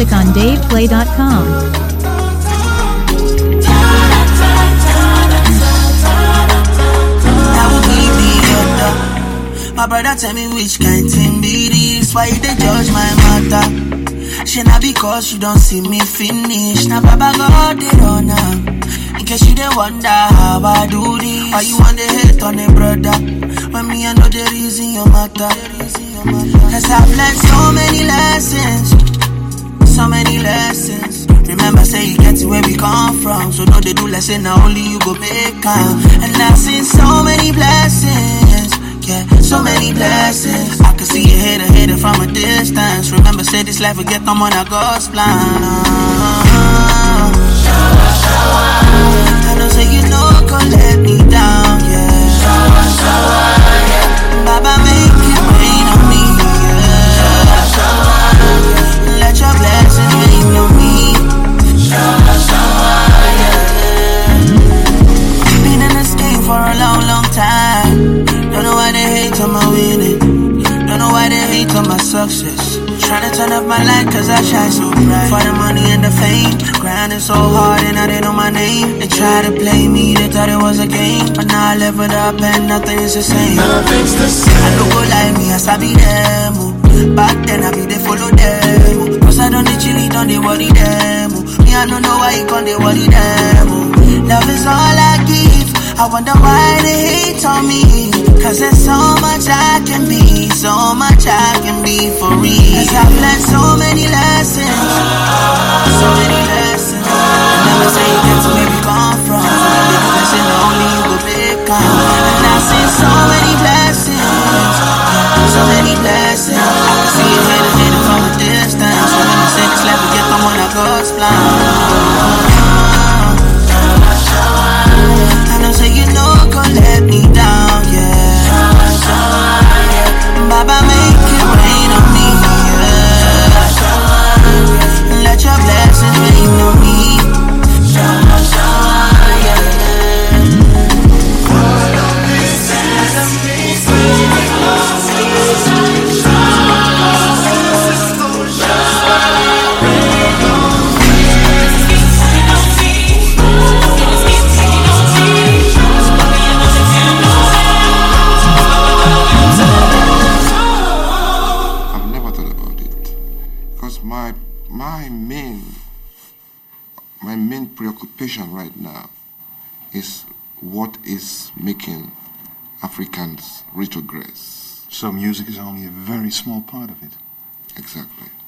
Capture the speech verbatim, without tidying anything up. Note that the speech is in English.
music on dave play dot com. My brother tell me which kind thing be this. Why they judge my matter? She not because you don't see me finish. Now Baba God did on her. In case you didn't wonder how I do this. Why you want to hate on a brother? When me I know the reason you matter. Cause I've learned so many lessons. So many lessons. Remember say you get to where we come from. So no they do lesson now only you go make count. And I've seen so many blessings. Yeah, so many blessings. I can see you hater, hater from a distance. Remember, say this life will get them on a God's plan. Shower, shower. I know, say you know, go let me down, yeah. Shower, shower, yeah. Baba, make it rain on me, yeah. Shower, shower. Let your blessings rain on me. Shower, shower, yeah. Been in this game for a long, long time. Don't know why they hate on my winning. Don't know why they hate on my success. Tryna turn up my light cause I shine so bright. For the money and the fame. Grinding so hard and now they know my name. They try to play me, they thought it was a game. But now I leveled up and nothing is the same. Nothing's the same. I don't go like me, I sabi them. Oh. Back then I be they follow them. Oh. Cause I don't need chili, don't they worry them. Oh. Me I don't know why you can't they worry them. Oh. Love is all I give. I wonder why they hate on me. Cause there's so much I can be, so much I can be for real. Cause I've learned so many lessons, so many lessons. Never say you get to where we come from. Big blessing, only you go pick up. And I've seen so many blessings, so many blessings. I can see it hating, hating from a distance. Remember say this life will get them on a God's plan. So you know, go let me down, yeah. Shower, shower, yeah. Baba, make it rain on me, yeah. Shower, yeah. Let your blessings rain on me. Shower, shower, yeah. Preoccupation right now is what is making Africans retrogress. So music is only a very small part of it. Exactly.